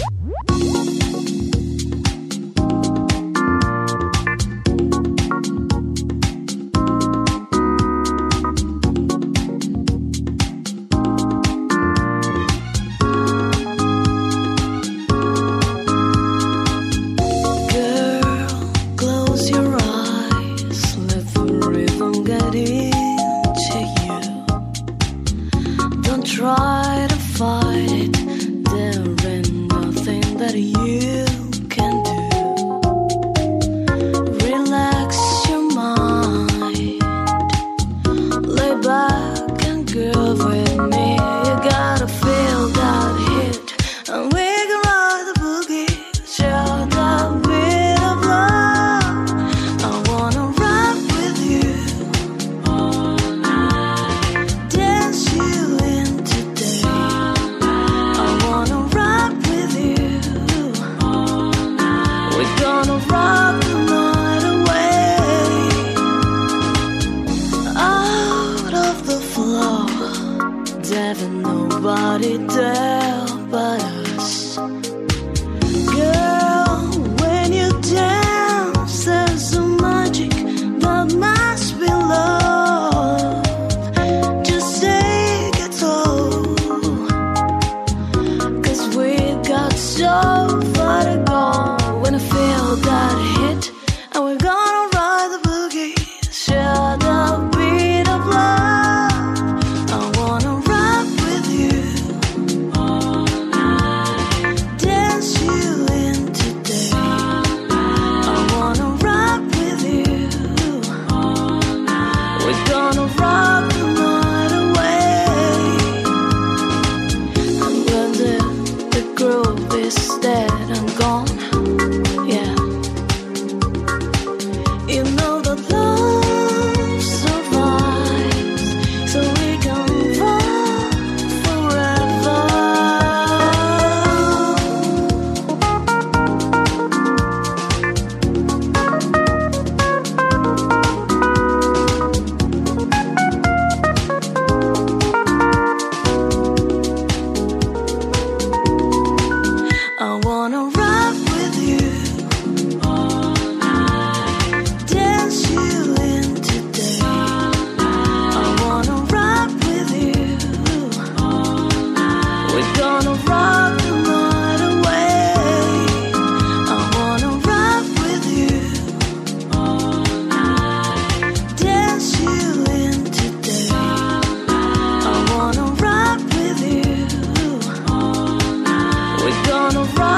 Try to fight it, there ain't nothing that you can do. Relax your mind, lay back and groove with me. You gotta feel that hit, and we can ride the boogie, share that bit of love. I wanna rock with you all night, dance you in. Rock the night away, out of the floor. There ain't nobody there but us. Girl, when you dance, there's a magic that must be love. Just take it all, 'cause we got so far to go. When I feel that hit, and we're gonna ride the boogie, share the beat of love. I wanna rock with you all night, dance you in today. I wanna rock with you all night. We're gonna rock the night away. And when the groove is dead and gone, yeah, you know that love survives, so we can run forever. I wanna rock with you all night, dance you in today. I wanna rock with you all night. We're gonna rock the night away. I wanna rock with you all night, dance you in today. I wanna rock with you all night. We're gonna rock